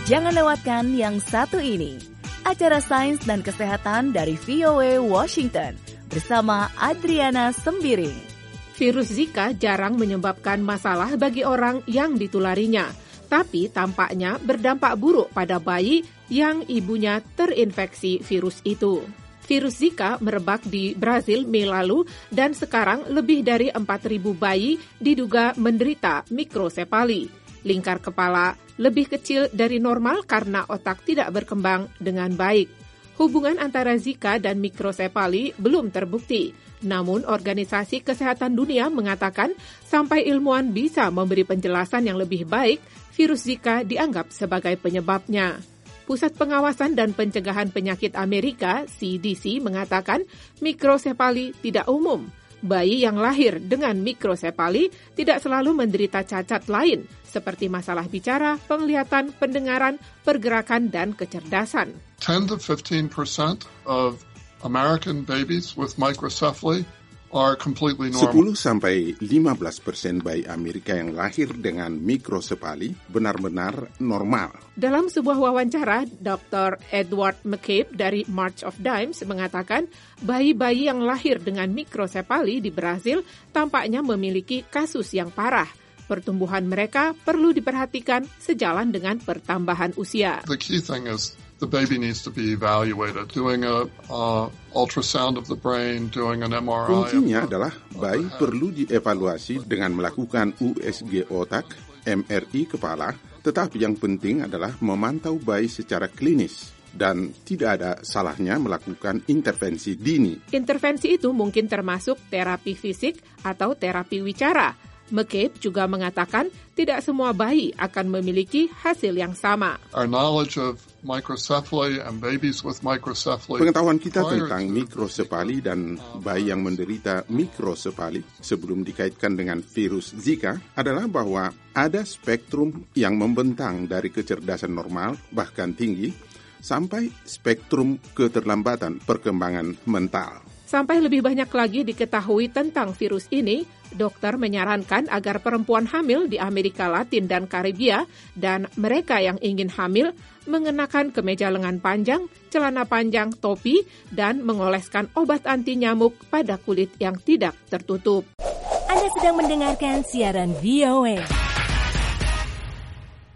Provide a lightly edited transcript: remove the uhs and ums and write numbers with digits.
Jangan lewatkan yang satu ini. Acara Sains dan Kesehatan dari VOA Washington bersama Adriana Sembiring. Virus Zika jarang menyebabkan masalah bagi orang yang ditularinya, tapi tampaknya berdampak buruk pada bayi yang ibunya terinfeksi virus itu. Virus Zika merebak di Brazil Mei lalu dan sekarang lebih dari 4.000 bayi diduga menderita mikrosefali. Lingkar kepala lebih kecil dari normal karena otak tidak berkembang dengan baik. Hubungan antara Zika dan mikrosefali belum terbukti. Namun, Organisasi Kesehatan Dunia mengatakan sampai ilmuwan bisa memberi penjelasan yang lebih baik, virus Zika dianggap sebagai penyebabnya. Pusat Pengawasan dan Pencegahan Penyakit Amerika, CDC, mengatakan mikrosefali tidak umum. Bayi yang lahir dengan mikrosefali tidak selalu menderita cacat lain, seperti masalah bicara, penglihatan, pendengaran, pergerakan, dan kecerdasan. 10 to 15% of American babies with microcephaly are completely normal. 10-15% bayi Amerika yang lahir dengan mikrosefali benar-benar normal. Dalam sebuah wawancara, Dr. Edward McCabe dari March of Dimes mengatakan bayi-bayi yang lahir dengan mikrosefali di Brasil tampaknya memiliki kasus yang parah. Pertumbuhan mereka perlu diperhatikan sejalan dengan pertambahan usia. The key thing is the baby needs to be evaluated, doing a ultrasound of the brain, doing an MRI. Kuncinya adalah bayi perlu dievaluasi dengan melakukan USG otak, MRI kepala, tetapi yang penting adalah memantau bayi secara klinis dan tidak ada salahnya melakukan intervensi dini. Intervensi itu mungkin termasuk terapi fisik atau terapi wicara. McCabe juga mengatakan tidak semua bayi akan memiliki hasil yang sama. Our knowledge of microcephaly and babies with microcephaly. Pengetahuan kita tentang mikrosefali dan bayi yang menderita mikrosefali sebelum dikaitkan dengan virus Zika adalah bahwa ada spektrum yang membentang dari kecerdasan normal bahkan tinggi sampai spektrum keterlambatan perkembangan mental. Sampai lebih banyak lagi diketahui tentang virus ini, dokter menyarankan agar perempuan hamil di Amerika Latin dan Karibia dan mereka yang ingin hamil mengenakan kemeja lengan panjang, celana panjang, topi, dan mengoleskan obat anti nyamuk pada kulit yang tidak tertutup. Anda sedang mendengarkan siaran VOA.